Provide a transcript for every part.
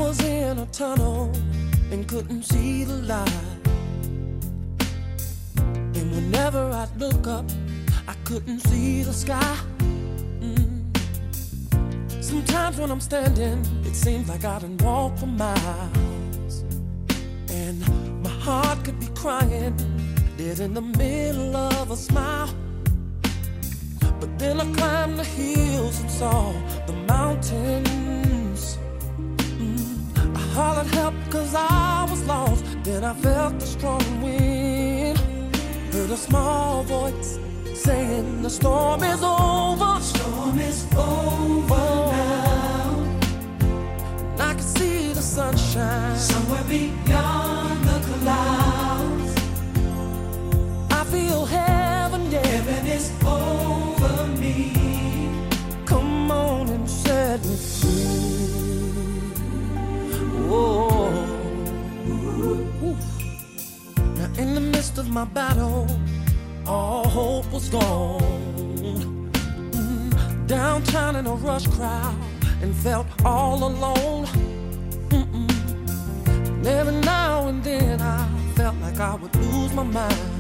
was in a tunnel and couldn't see the light. And whenever I'd look up, I couldn't see the sky. Sometimes when I'm standing, it seems like I done walked for miles. And my heart could be crying, dead in the middle of a smile. But then I climbed the hills and saw the mountains. I hollered help cause I was lost. Then I felt the strong wind. Heard a small voice saying the storm is over. The storm is over now. And I can see the sunshine somewhere beyond the clouds. I feel heaven, yeah. Heaven is over me. Come on and set me free. Whoa. Now in the midst of my battle, all hope was gone. Downtown in a rush crowd and felt all alone. And every now and then I felt like I would lose my mind.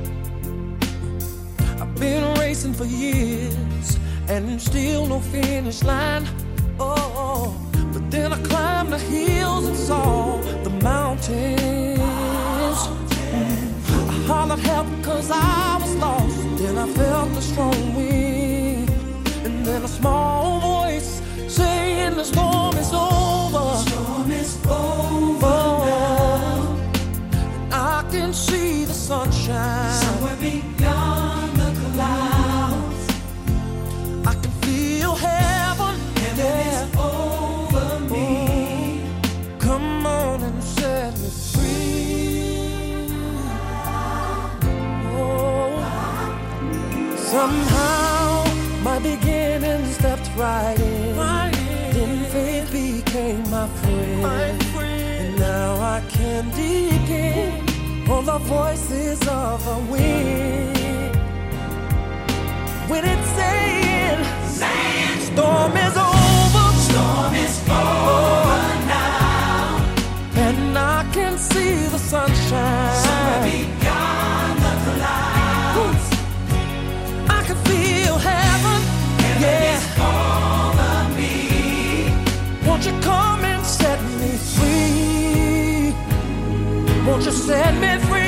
I've been racing for years and still no finish line. Oh, but then I climbed the hills and saw the mountains. I hollered help cause I was lost. Then I felt the strong wind. And then a small voice saying the storm is over. The storm is over now. And I can see the sunshine somewhere beyond the clouds. I can feel heaven. Heaven is over me. Come on and set me free. Oh, somehow my beginning stepped right in. Then faith became my friend. And now I can depend on the voices of the wind. When it's saying, storm is over. Storm is over now. And I can see the sunshine somewhere beyond the clouds. I can feel heaven. Heaven is over me. Won't you come and set me free? Won't you set me free?